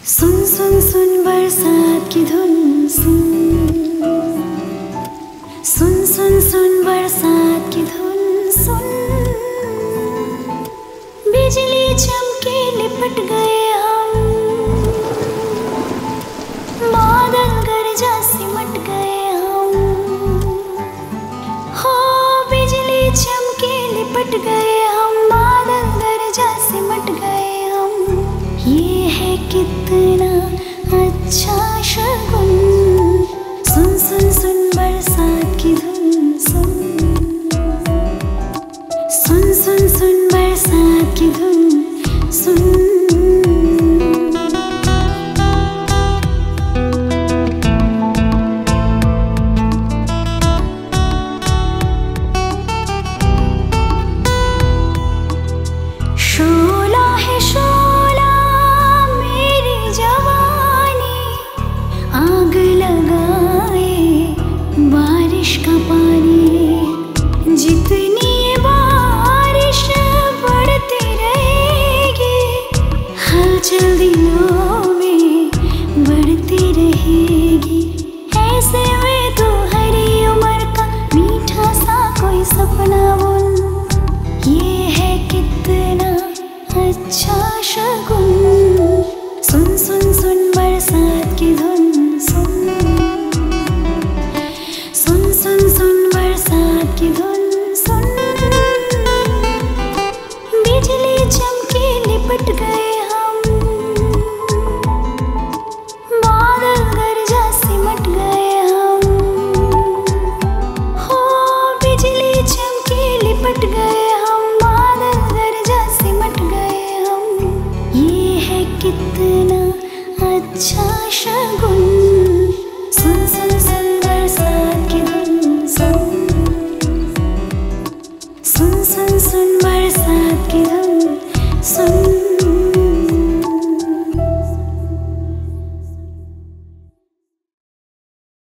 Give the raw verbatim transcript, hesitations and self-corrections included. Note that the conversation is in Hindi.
सुन सुन सुन बरसात की धुन सुन सुन सुन सुन बरसात की धुन सुन। बिजली चमके लिपट गए हम, बादल गरजा सिमट गए हम। हो बिजली चमके लिपट गए हम, बादल गरजा सिमट गए हम। ये है कितना अच्छा शगुन। सुन सुन सुन बरसात की धुन सुन सुन सुन सुन बरसात की धुन सुन। शोला है शोला मेरी जवानी, आग लगाए बारिश का पानी। जितनी बारिश बढ़ती रहेगी, हलचल दिलों में बढ़ती रहेगी। ऐसे में तो हरी उम्र का मीठा सा कोई सपना बुन। ये है कितना अच्छा शगुन। सुन सुन सुन बरसात की धुन सुन सुन सुन सुन बरसात की धुन सुन। बिजली चमके लिपट गए हम, बादल गरजा सिमट गए हम। हो बिजली चमके लिपट गए हम, बादल गरजा सिमट गए हम। ये है कितना अच्छा शगुन।